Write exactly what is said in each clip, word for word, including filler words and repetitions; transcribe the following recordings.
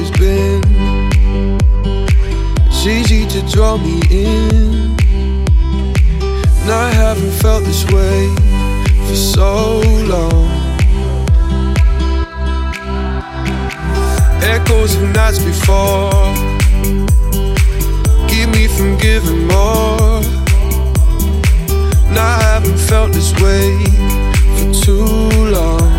always been. It's easy to draw me in, and I haven't felt this way for so long. Echoes of nights before keep me from giving more, and I haven't felt this way for too long.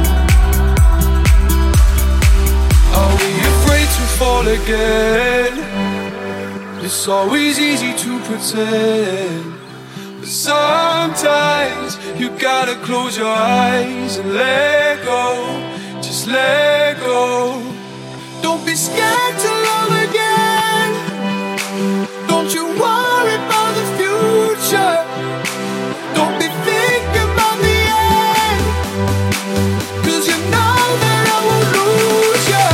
Are we afraid to fall again? It's always easy to pretend, but sometimes you gotta close your eyes and let go. Just let go. Don't be scared to love again. Don't you worry about the future. Don't be thinking about the end, 'cause you know that I won't lose you.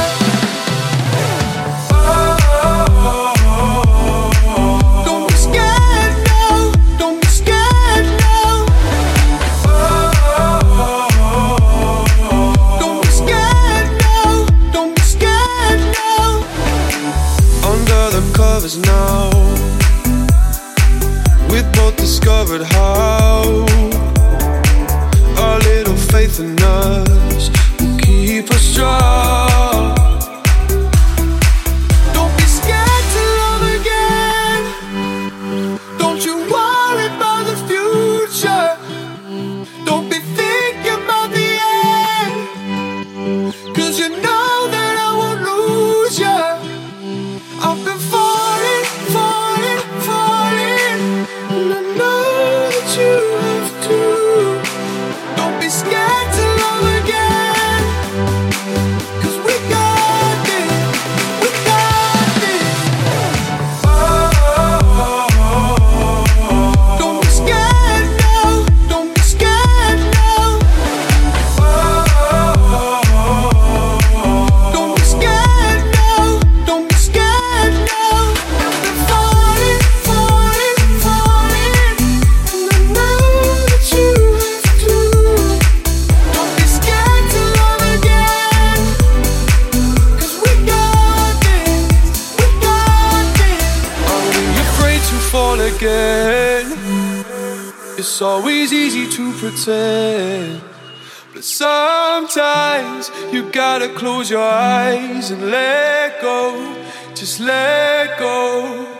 Don't be scared now. Don't be scared now. Don't be scared now. Don't be scared now. Under the covers now, we've both discovered how our little faith in us will keep us strong. Don't be scared to love again. Don't you worry about the future. Don't be thinking about the end, 'cause you know that I won't lose you. I've been falling, falling, falling, and I know that you have too. Don't be scared to love again, 'cause we got this, we got this. Don't be scared now, don't be scared now. Don't be scared now, don't be scared now. I've been falling, falling, falling, and I know that you have too. Don't be scared to love again, 'cause we got this, we got this. Are we afraid to fall again? It's always easy to pretend, but sometimes you gotta close your eyes and let go. Just let go.